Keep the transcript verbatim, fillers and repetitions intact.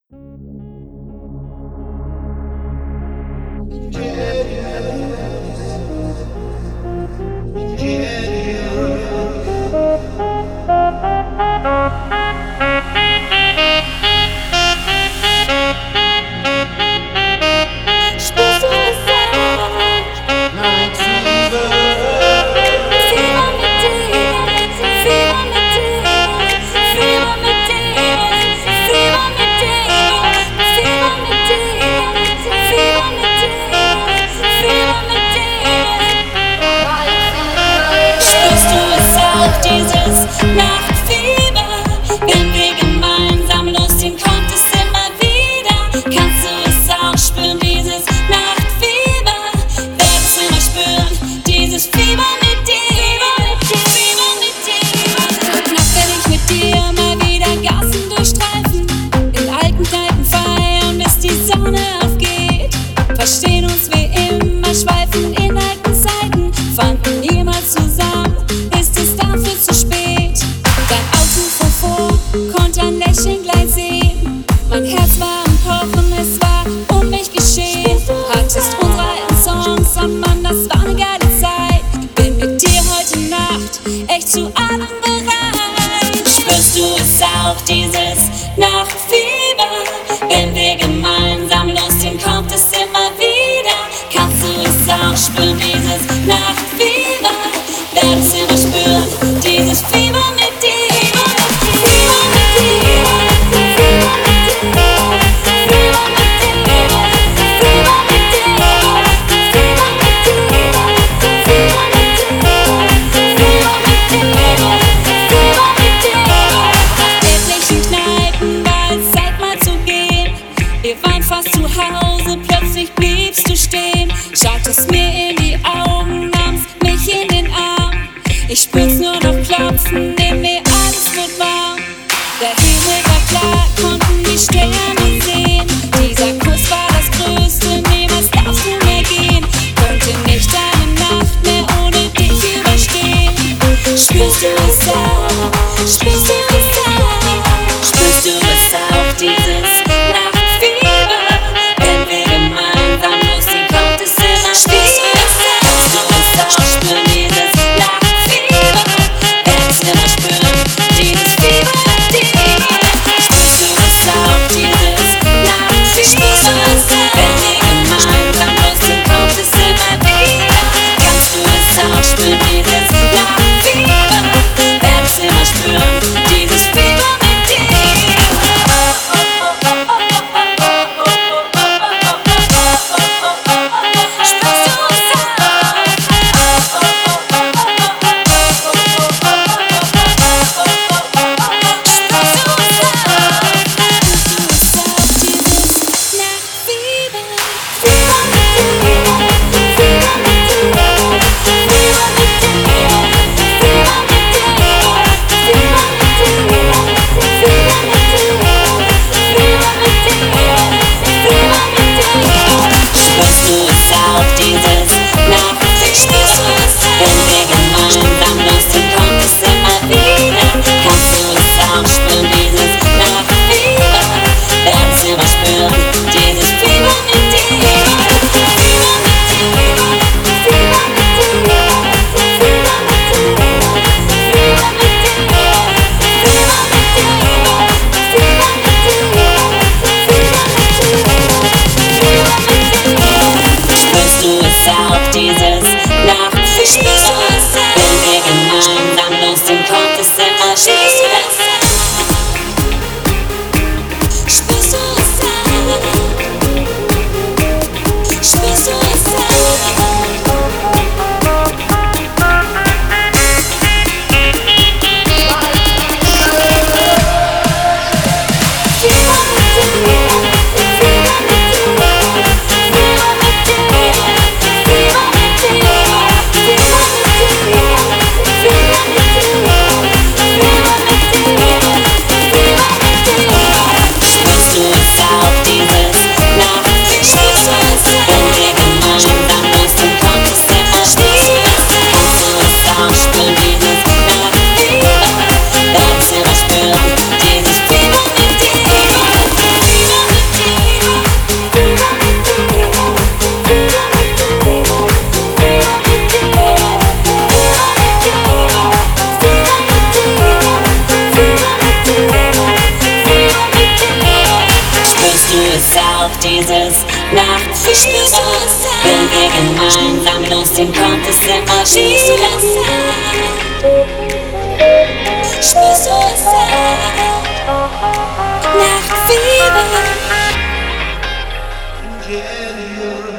Dieses Nachtfieber, wenn wir gemeinsam losziehen, kommt es immer wieder. Kannst du es auch spüren, dieses Nachtfieber? Werd es immer spüren, dieses Fieber mit dir, Fieber mit dir. Heute Nacht werd ich mit dir mal wieder Gassen durchstreifen, in alten Kneipen feiern, bis die Sonne aufgeht. Verstehen uns wie immer, schweifen in alten Zeiten, fanden niemals zusammen. Zu spät, dein Auto fuhr vor, konnte ein Lächeln gleich sehen. Mein Herz war am Pochen, es war um mich geschehen. Hattest unsere alten Songs, oh Mann, das war eine geile Zeit. Bin mit dir heute Nacht echt zu allem bereit. Spürst du es auch, dieses Nachtfieber? Wenn wir gemeinsam losziehen, kommt es immer wieder. Kannst du es auch spüren, dieses Nachtfieber? Werd es immer spüren, dieses Fieber mit dir, Fieber mit dir, Fieber mit dir, Fieber mit dir, Fieber mit dir, Fieber mit dir, Fieber mit dir, Fieber mit dir, Fieber mit dir. Nach etlichen Kneipen Nachtfieber, wenn wir gemeinsam losziehen, kommt es immer wieder. Spürst du es auch? Nachtfieber.